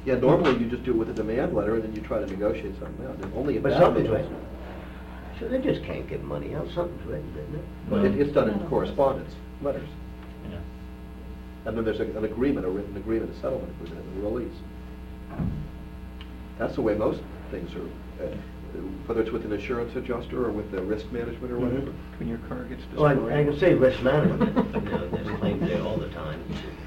Yeah, normally you just do it with a demand letter and then you try to negotiate something out. Only in But that something's situation. written. So they just can't give money out, something's written, isn't it? But it's done in correspondence, letters. Yeah. And then there's an agreement, a written agreement, a settlement agreement, and a release. That's the way most things are, whether it's with an insurance adjuster or with the risk management or whatever. When your car gets Well, destroyed. I can say risk management, you know, there's claims there all the time.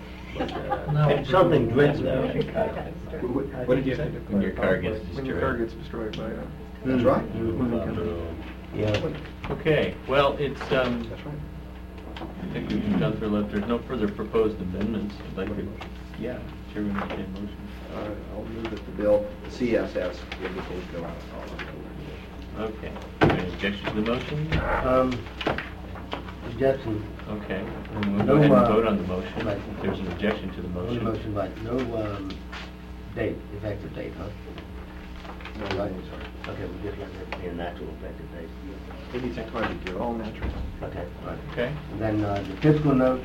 But something's written though. What did you say? When your car gets When your car destroyed. gets destroyed by a... That's right. moving company. Yeah. Okay, well, it's, That's right. I think we've done through, if there's no further proposed amendments, I'd like to, yeah, Chair, we entertain a motion. I'll move that the bill, CSS, indicate go out. Okay, any objection to the motion? Objection. Okay, we'll No, go ahead and vote on the motion. right. If there's an objection to the On the motion. motion, right, no, date, effective date, huh? No, Right. I'm sorry. Okay, we just let it be a natural effective date. It needs some time to do. All natural. Okay, right. Okay, And then, the fiscal note,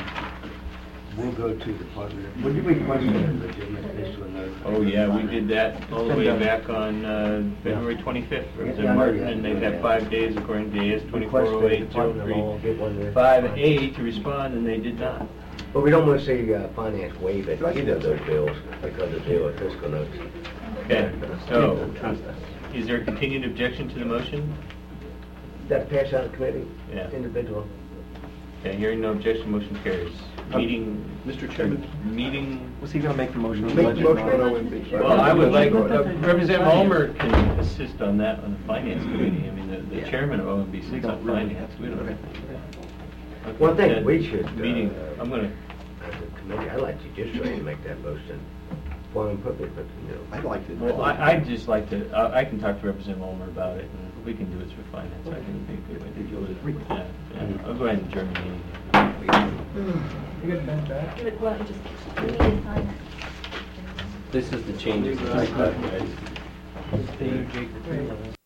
will go to Department of, would you request a legitimate fiscal note? oh yeah, we did that all the It's way been done. back on February 25th. Yeah, Representative I know Martin, you and had they to have do that. 5 days according to AS Request the Department of Law, get one there. 2408-5A to respond, and they did not. But we don't want to see finance waive it, either of those bills, because of the fiscal notes. Okay, so, is there a continued objection to the motion? That pass out of committee? Yeah. Individual. Okay, hearing no objection, motion carries. Meeting, Mr. Chairman, meeting, Was he gonna make the motion? on the make the budget? motion on OMB. well, I would like, Representative Ulmer can assist on that on the finance committee. I mean, the chairman of OMB sits on finance. We don't. Okay. Okay, One thing then, we should, Meeting, I'm gonna, as a committee, I'd like to just try to make that motion for and public, but, you know. I'd like to. well, I'd just like to, I can talk to Representative Ulmer about it, and we can do it through finance. I think it'd be a good way to do it. Yeah, yeah. I'll go ahead and adjourn the meeting. You got Ben back? Well, just, we need to sign it. This is the changes. Stay, Jake.